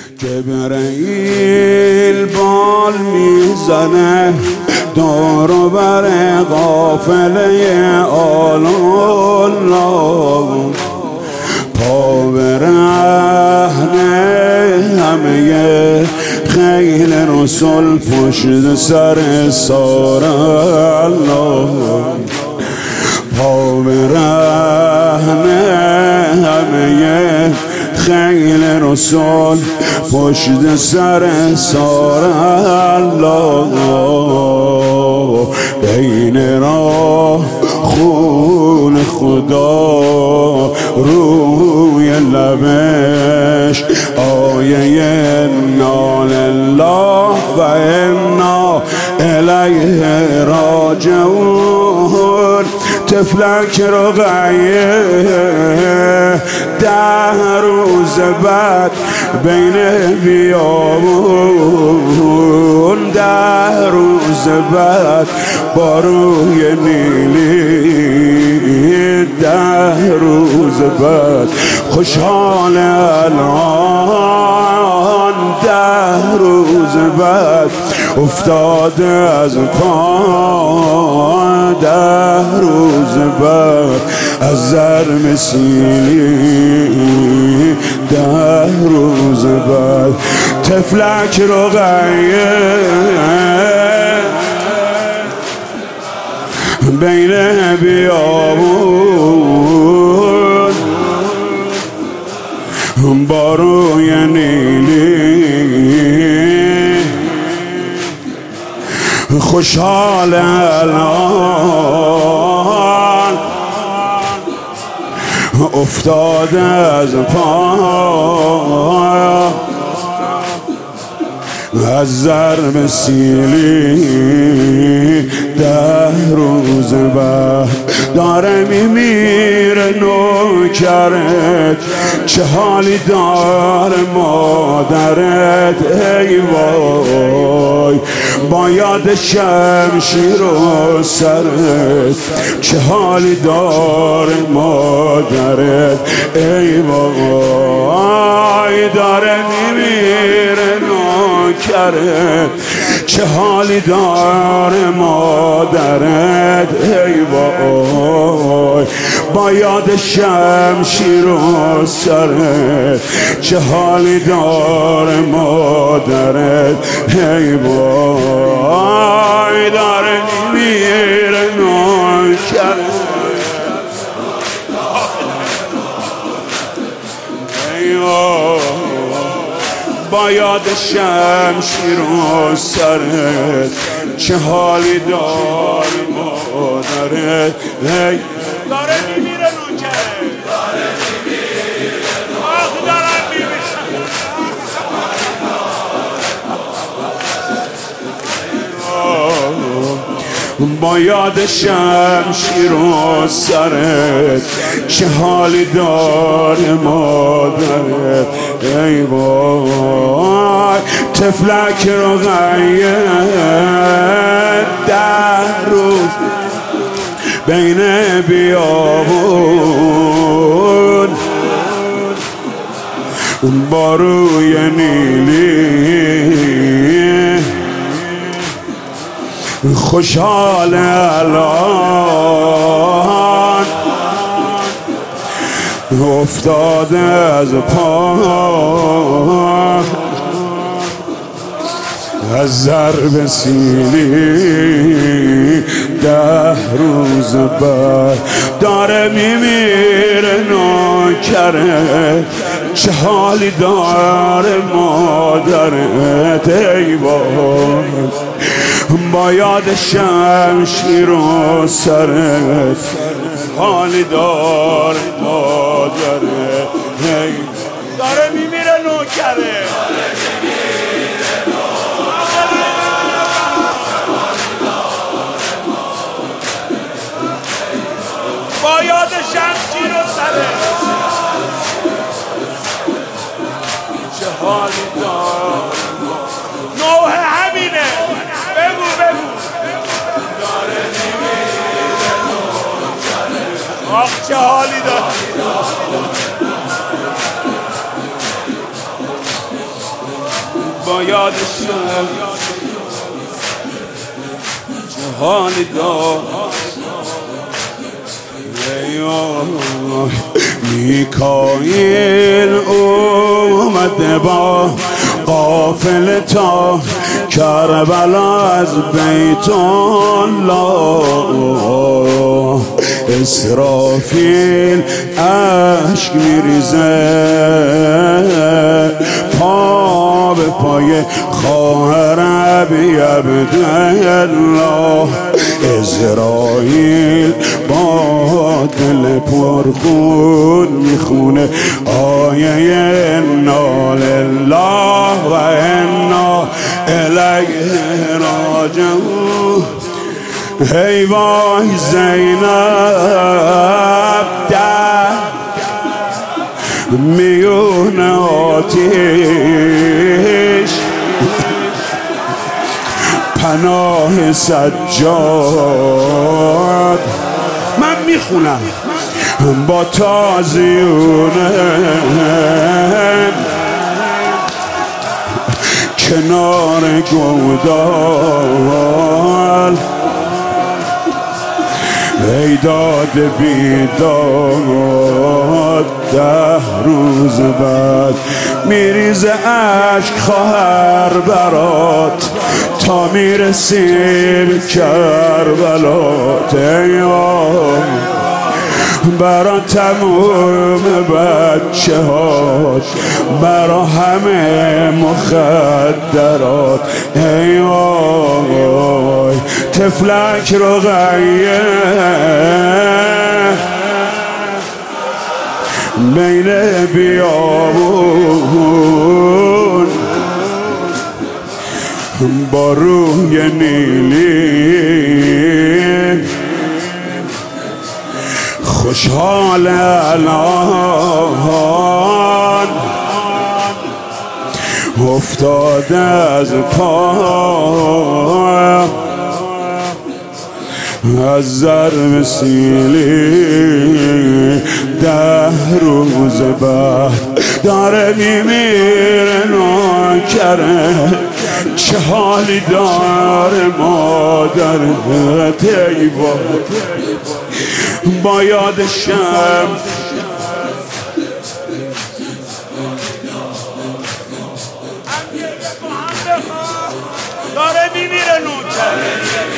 جبرئیل بال میزنه دور و بر قافله آل الله، پا برهنه همه خیل رسول پشت سر سار الله، پا برهنه همه خیل رسول پشت سر سار الله، بین راه خون خدا روی لبش آیه انا لله و انا الیه راجعون. تفلک رقیه 10 روز بعد بین بیابون، 10 روز بعد با روی نیلی، 10 روز بعد خوشحال الان، 10 روز بعد افتاده از پا، 10 روز بعد از زر مسیلی، 10 روز بعد تفلک رقیه بین بیابون با روی نیلی، خوشحال الان افتاده از پا، از ضرب سیلی، 10 روز بعد داره میمیره نوکرت، چه حالی داره مادرت ای وای، با یاد شمشیر و سرت، چه حالی داره مادرت ای وای، داره میمیره نوکرت، چه حالی داره مادرت ای وای، با یاد شمشیر و سرت، چه حالی داره مادرت ای وای، داره میمیره نوکرت ای وای، با یاد شمشیر و سرت، چه حالی داره مادرت ای، داره میمیره نوکرت، داره میمیره، آخ دارم میمیره، با یاد شمشیر و سرت، چه حالی داره مادرت ای وای، تفلک رقیه 10 روز بین بیابون با روی نیلی، خوشحال الان افتاده از پا، از ضرب سیلی، 10 روز بعد داره میمیره نوکرت، چه حالی داره مادرت ای وای، با یاد شمشیر و سرت، حالی داره مادرت ای، داره میمیره نوکرت، با یاد شمشیر و سرت، چه حالی داره، نوح همینه، بگو داره میمیره نوکرت، آخ چه حالی داره، با یادشم چه حالی دار. میکائیل اومده با قافله تا کربلا از بیت الله. اسرافیل اشک میریزه پا به پای خواهر ابی عبدالله. اسرائیل با دل پرخون میخونه آیه انا لله و انا الیه راجعون. ای وای زینب در میون آتیش پناه سجاد. من میخونم با تازیونه کنار گودال. ای داد بیداد 10 روز بعد میریزه عشق خواهر برات تا میرسیم کربلات. ای برا تموم بچه هات برا همه مخدرات. ای وای تفلک رقیه بین بیابون با روی نیلی خوشحال الان افتاده از پا از ضرب سیلی 10 روز بعد داره میمیره ناکره. چه حالی داره مادرت ای با یادشم داره میمیره نوکره.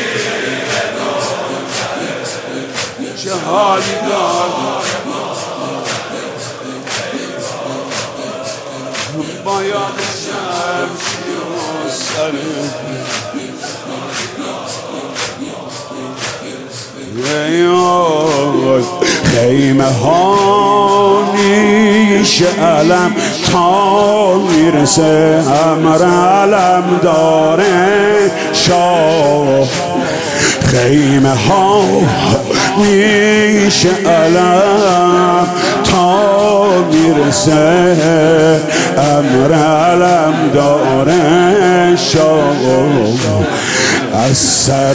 چه حالی دار با یادشم سره. خیمه ها میشه علم تا میرسه امر علم داره شاه. خیمه ها میشه علم تا میرسه امر علم داره شاه. از سر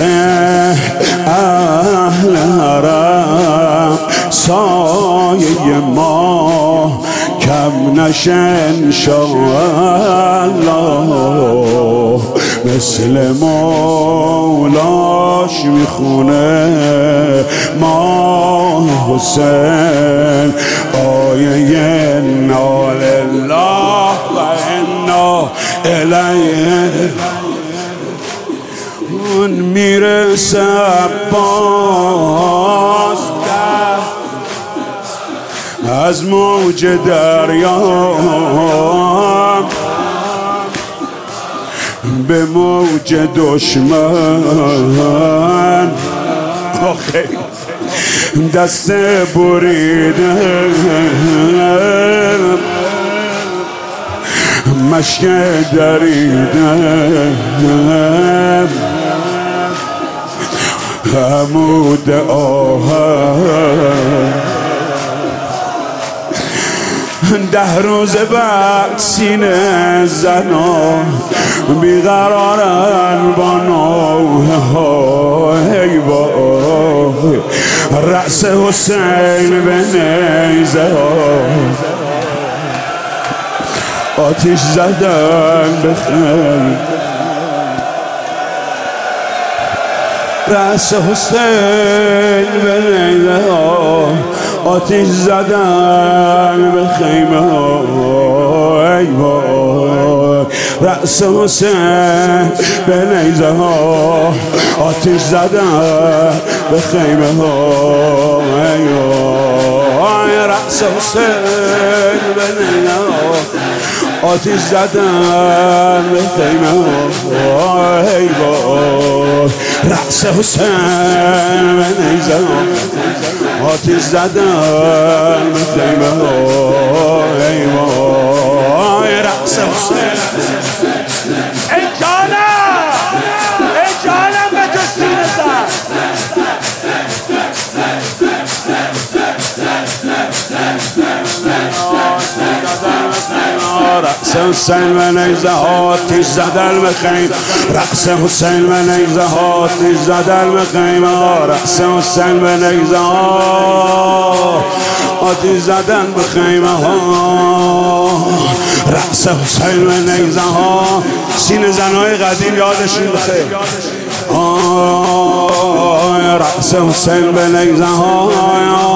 اهل حرم سایه ما کم نشه انشاءالله. مثل مولاش میخونه ما حسین آیه انا لله و انا الیه. اون میرسه عباس از موج دریا به موج دشمن دست بریده مشک دریده عمود آهن 10 روز بعد سینه زنا بیقرارن با نوحه ها. ای وای رأس حسین به نیزه ها آتش زدن به خیمه رأس حسین به نیزه ها آتش زدن به خیمه ها ای وای رأس حسین به نیزه ها آتش زدن به خیمه ها ای وای رأس حسین به نیزه ها آتش زدن به خیمه ها ای وای رأس حسین به نیزه ها آتش زدن به خیمه ها ای وای رأس حسین ای جانم به تو سینه زد رأس حسین و نیزه ها آتش زدن به خیمه رأس حسین و نیزه ها آتش زدن به خیمه رأس حسین و نیزه ها آتش زدن به خیمه ها رأس حسین و نیزه ها سینه زنهای قدیم یادشون بخیر رأس حسین به نیزه ها